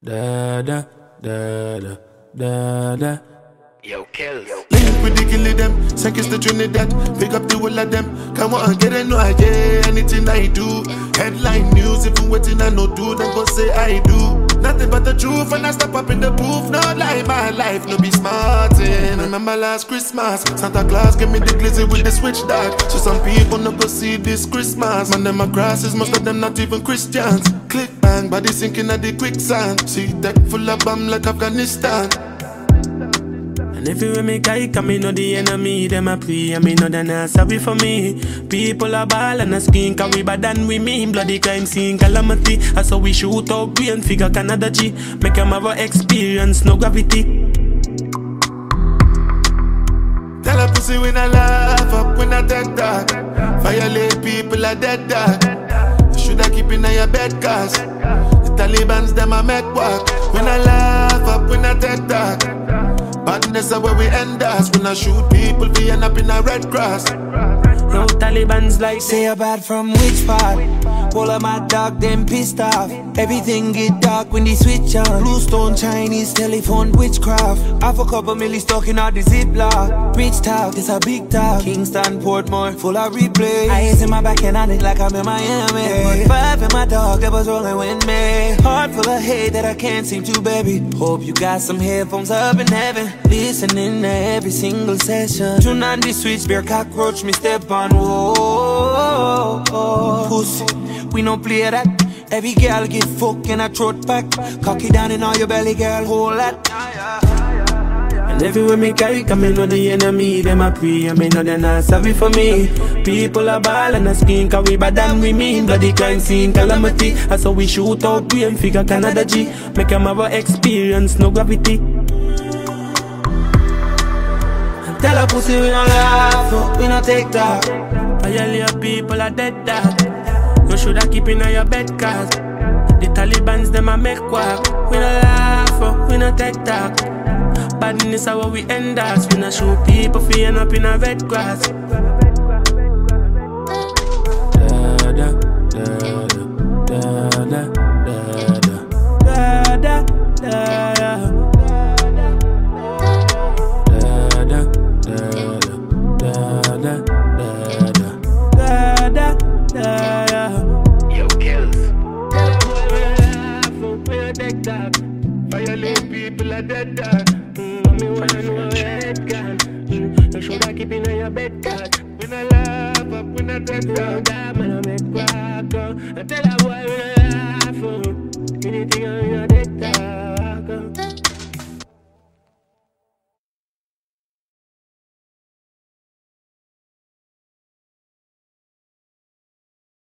Da da da da da da. Yo, kills. Link with the killing them, seconds to Trinidad. Pick up the whole of them. Come on, get it, no idea. Anything I do, headline news. If you waiting, I no do, then go say I do. Nothing but the truth, and I step up in the booth. No lie, my life, no be smartin'. Remember last Christmas, Santa Claus gave me the glizzy with the switch dog. So some people no go see this Christmas. Man, them a grasses, most of them not even Christians. Click bang, body sinking at the quicksand. See deck full of bomb like Afghanistan. And if you make I come, me know the enemy, them a pray, and me know they not sorry for me. People are ball and a skin, cause we bad than we mean. Bloody crime scene, calamity. That's how we shoot out brain, figure Canada G. Make them have a experience, no gravity. Tell a pussy when I laugh up, when I dead dog. Violate people are dead dog. You shoulda keep in your bed, cause the Taliban's them a make walk. When I laugh up, when I dead dog. Badness is where we end us. When I shoot people, we end up in a red cross. No Taliban's like say you're bad from which part? All of my dog, them pissed off. Everything get dark when they switch on. Bluestone, Chinese, telephone, witchcraft. Half a couple millies talking out the ziplock. Rich talk, this a big talk. Kingston, Portmore, full of replay. Eyes in my back and on it like I'm in Miami. 45 in my dog, that was rolling with me. Heart full of hate that I can't seem to, baby. Hope you got some headphones up in heaven. Listening to every single session. Tune on the switch, bear cockroach, me step on. Whoa, pussy. We don't play that. Every girl get fucked in a throat pack. Cock it down in all your belly, girl, hold that. and everywhere me carry, come me know the enemy, them a pray, and me know they not sorry for me. People are ball and a skin, cause we bad than we mean. Bloody crime scene, calamity. That's how we shoot out brain, figure Canada G. Make them have a experience, no gravity. And tell a pussy we don't laugh, we don't take that. Violate people are dead dog. You shoulda keep in your bed, cause the Taliban's them a make walk. We no laugh, we no take talk. Badness is how we end us. We no shoot people for end up in a red grass. Da da da da da da da da da da. Yo, kills. Violate people are dead dog. Me wanna know your head gun. You shoulda keep in your bed, cause when I laugh up, when I dead dog, that man I make crack. I tell a boy when I laugh up, anything on your dead